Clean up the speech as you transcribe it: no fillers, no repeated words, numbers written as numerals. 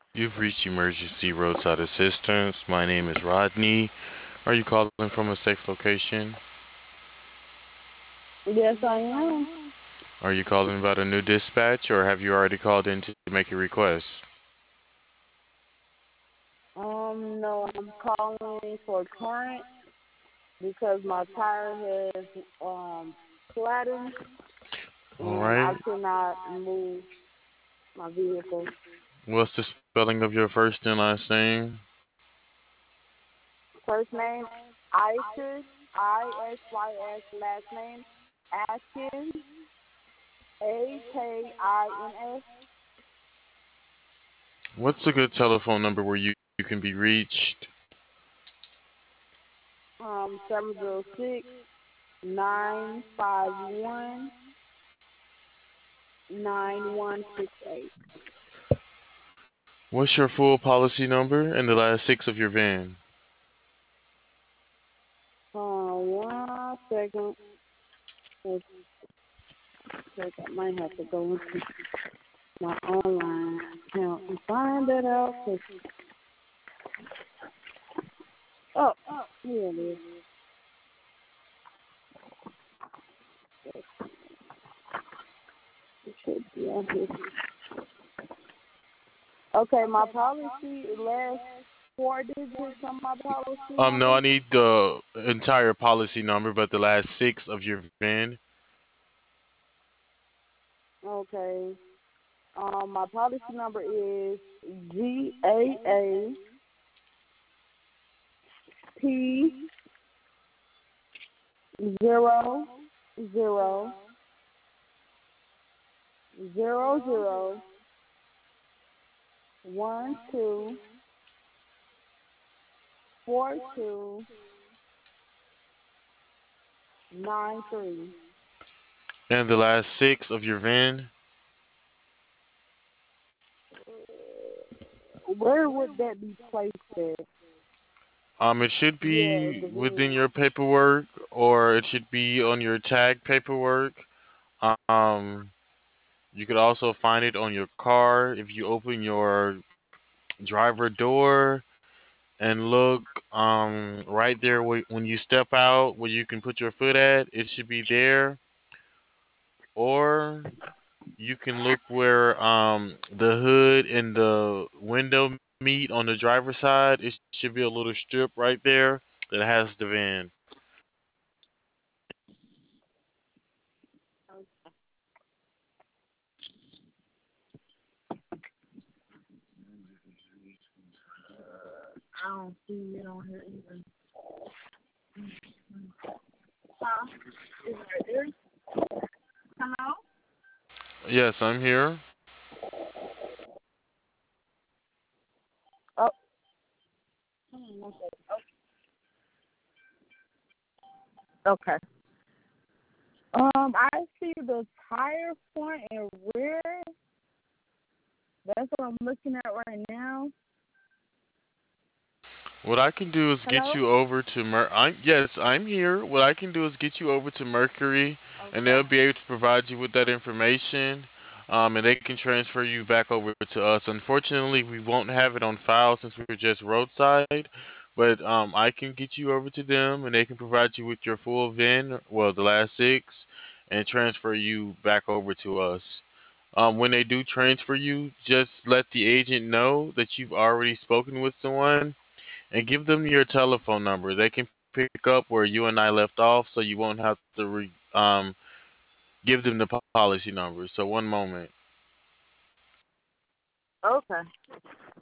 You've reached emergency roadside assistance. My name is Rodney. Are you calling from a safe location? Yes, I am. Are you calling about a new dispatch or have you already called in to make a request? No, I'm calling for current because my tire has flattened All and I right. cannot move my vehicle. What's the spelling of your first and last name? First name Isis, IsyS. Last name Atkins, Akins. What's a good telephone number where you can be reached? 706-951-9168. What's your full policy number and the last six of your van? 1 second. Let's check. I might have to go into my online account and find that out. Oh, here it is. It should be on here. Okay, my policy last four digits on my policy No, number. I need the entire policy number, but the last six of your van. Okay. My policy number is GAP 0000124293. And the last six of your van. Where would that be placed at? It should Yeah, be the within van. your paperwork, or it should be on your tag paperwork. Um, you could also find it on your car if you open your driver door and look right there when you step out where you can put your foot at. It should be there, or you can look where the hood and the window meet on the driver's side. It should be a little strip right there that has the van. I don't see it on here either. Huh? Is it right there? Hello? Yes, I'm here. Oh, one second. Okay. I see the tire front and rear. That's what I'm looking at right now. What I can do is get Hello? you over to yes, I'm here. What I can do is get you over to Mercury, and Okay. they'll be able to provide you with that information, and they can transfer you back over to us. Unfortunately, we won't have it on file since we're just roadside, but I can get you over to them, and they can provide you with your full VIN, well, the last six, and transfer you back over to us. When they do transfer you, just let the agent know that you've already spoken with someone and give them your telephone number. They can pick up where you and I left off, so you won't have to give them the policy number. So one moment. Okay.